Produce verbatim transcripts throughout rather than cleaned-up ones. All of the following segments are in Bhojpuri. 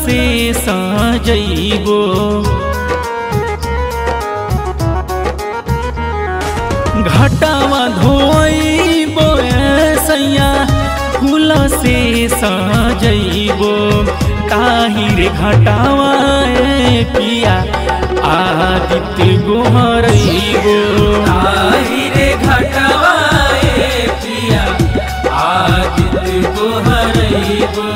से सजैबो घटावा धोइबो सैया फूल से सजैबो ताहिर घटावा पिया आदित्य गोहरैबो ताहिर घटावा पिया आदित्य गोहरैबो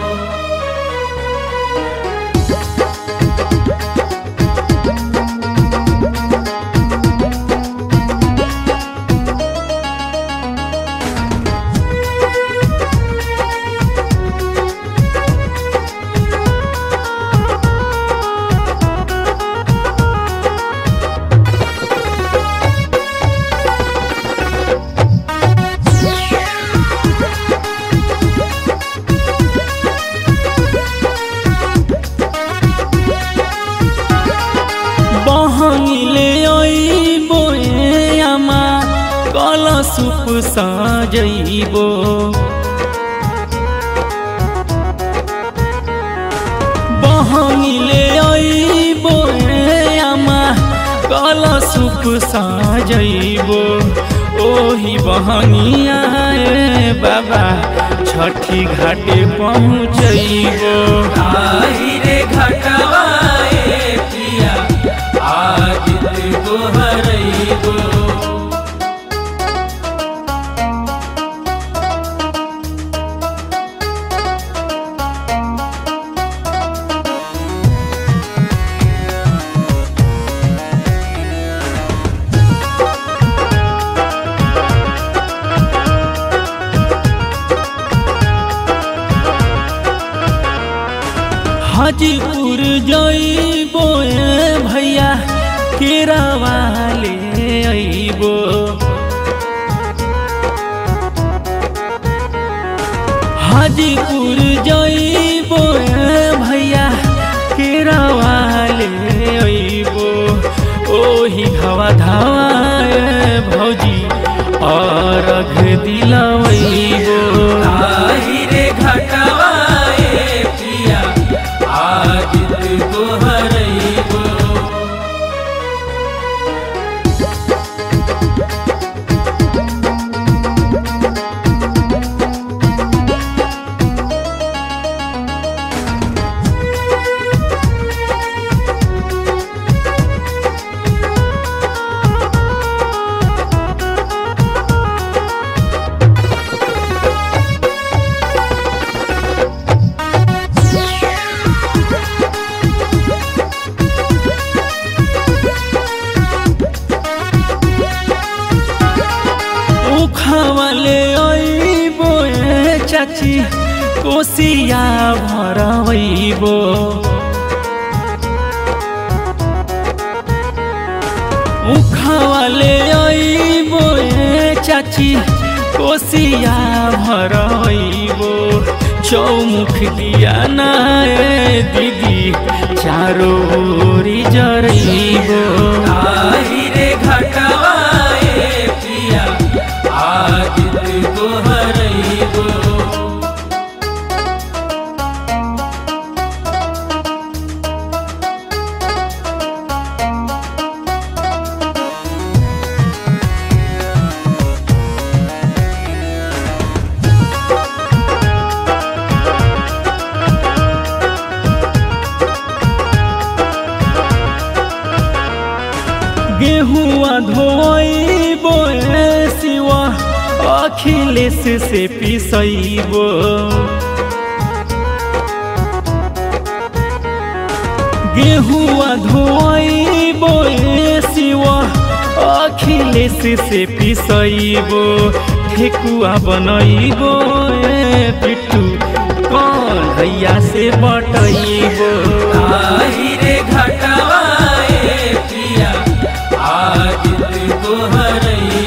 बहंगिले अइबो आमा कलशुप सजैबो बहंगिले अइबो आमा कलशुप सजैबो ओही बहंगिया बाबा छठी घाटे पहुँचैबो ताहिर घटावा पिया आदित्य गोहरैबो हाजीपुर जइबो भैया केरावा ले अइबो हाजीपुर जइबो भैया केरावा ले अइबो ओही धावा धावा भौजी अर्घ दिलवैबो ताहिर घटावा पिया आदित्य गोहरैबो उखावले अइबो चाची कोसिया भरवैबो उखावले अइबो चाची कोसिया भरवैबो चौमुख दिया ना दीदी चारो ओरी जरैबो ताहिर घटावा पिया आदित्य गोहरैबो गेहुआ धोइबो सिवा अखिलेश से पिसैबो गेहुआ धोइबो सिवा अखिलेश से पिसैबो ठेकुआ बनैबो पिट्टू कन्हैया से बटैबो ताहिर घटावा पिया आदित्य गोहरैबो।